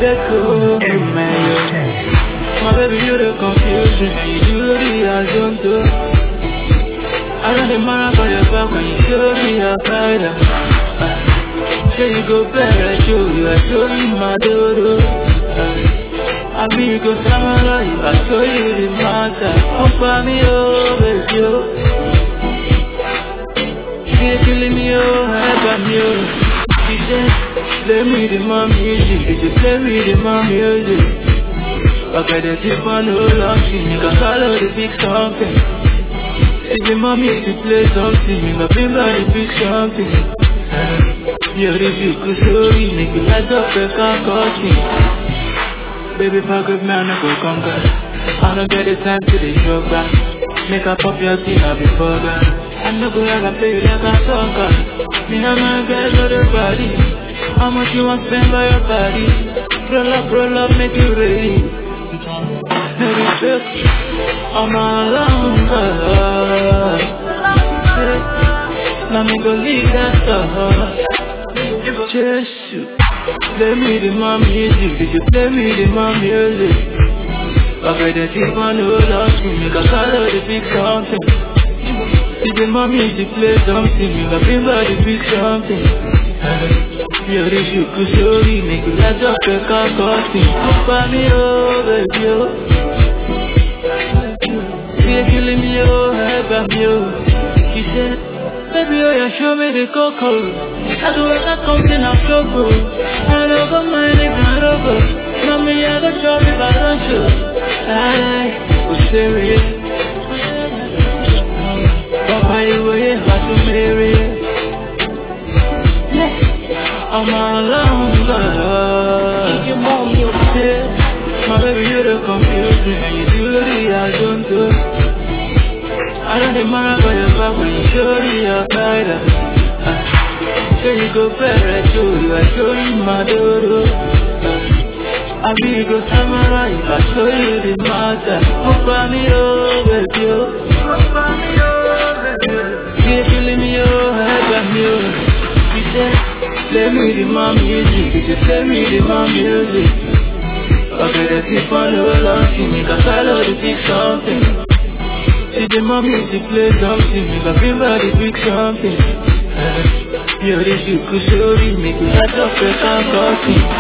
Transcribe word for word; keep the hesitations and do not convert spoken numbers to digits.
deco. My baby, you're the confusion, and you do the azonto. I run the marathon for your back when you show me a fighter. Say you go better, I show you, I show you my dodo. I mean you go samurai, I show you the matter. Oh, for me, oh, baby, oh. You're killing me, oh, help me, oh. She said, play me the mom music, did you play me the mom music? Okay, the tip on the long thing, you can follow the big something. If the mommy to play something, you can bring back the big something. You're the big story, make you light up the car coaching. Baby, fuck up, man, I go conquer. I don't get the time to the joke back. Make up pop your thing, I'll be forgot. I know go like a play like a soccer. Me and my girls on the body. How much you want to spend by your body? Roll up, roll up, make you ready. Maybe fifth, I'm alone, let me go leave that stuff. Just you, play me the mom music, did you play me the mom music? Okay, the tip on the lost me, make a color the big something. If the mom music play something, make a bring back the big something. You're the sugar story, make you light up the car costume. Oh, for me, oh, baby, oh. You're killing me, oh, help me, oh. She said, baby, oh, you show me the cocoa. I do what I come in, I'm so good. I don't go mind if I'm over. Mommy, I go show me by lunch. I was serious. Papa, you were here, but you married. I'm alone, love. Your mom, you're there. My baby, you're the confusion, and you do the I don't do. I don't demand for your back when you show me a fighter. Say you go better, I show you, I show you my dodo. I mean you go samurai, I show you the matter. Oh, for me, oh, baby, oh. Oh, for me, oh, baby, oh. You're killing me, oh, help me, oh. She said, play me the mom music, did you play me the mom music? Okay, the tip on the long thing, make a follow the big something. See the mom music play something, make a bring back the big something. You're the sugar story, make you light up the car coffee.